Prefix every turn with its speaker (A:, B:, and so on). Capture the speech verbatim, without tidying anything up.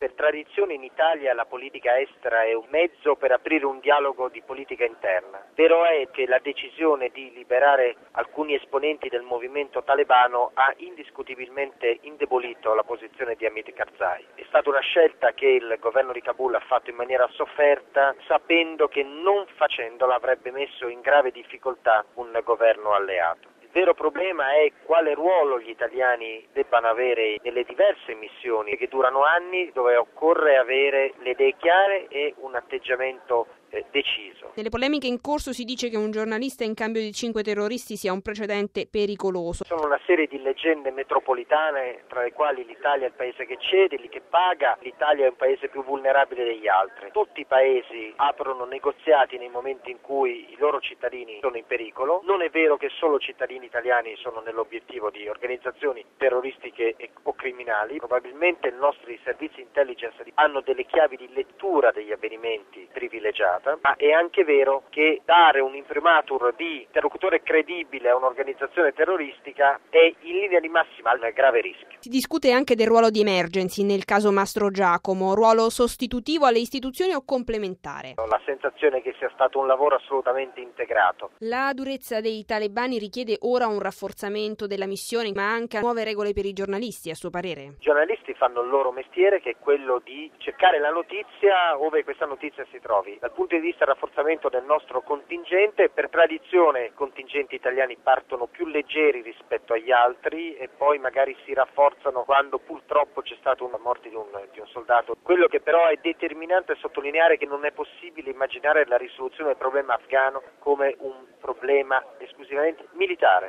A: Per tradizione in Italia la politica estera è un mezzo per aprire un dialogo di politica interna. Vero è che la decisione di liberare alcuni esponenti del movimento talebano ha indiscutibilmente indebolito la posizione di Hamid Karzai. È stata una scelta che il governo di Kabul ha fatto in maniera sofferta, sapendo che non facendola avrebbe messo in grave difficoltà un governo alleato. Il vero problema è quale ruolo gli italiani debbano avere nelle diverse missioni che durano anni, dove occorre avere le idee chiare e un atteggiamento eh, deciso.
B: Nelle polemiche in corso si dice che un giornalista in cambio di cinque terroristi sia un precedente pericoloso.
A: Sono una serie di leggende metropolitane, tra le quali l'Italia è il paese che cede, lì che paga, l'Italia è un paese più vulnerabile degli altri. Tutti i paesi aprono negoziati nei momenti in cui i loro cittadini sono in pericolo. Non è vero che solo cittadini italiani sono nell'obiettivo di organizzazioni terroristiche o criminali. Probabilmente i nostri servizi intelligence hanno delle chiavi di lettura degli avvenimenti privilegiate. Ma è anche vero che dare un imprimatur di interlocutore credibile a un'organizzazione terroristica è in linea di massima un grave rischio.
B: Si discute anche del ruolo di Emergency nel caso Mastrogiacomo, ruolo sostitutivo alle istituzioni o complementare?
A: Ho la sensazione che sia stato un lavoro assolutamente integrato.
B: La durezza dei talebani richiede ora un rafforzamento della missione, ma anche nuove regole per i giornalisti, a suo parere?
A: I giornalisti fanno il loro mestiere, che è quello di cercare la notizia ove questa notizia si trovi. Dal punto di vista del rafforzamento del nostro contingente, per tradizione i contingenti italiani partono più leggeri rispetto agli altri e poi magari si rafforzano quando purtroppo c'è stata una morte di un, di un soldato. Quello che però è determinante è sottolineare che non è possibile immaginare la risoluzione del problema afghano come un problema esclusivamente militare.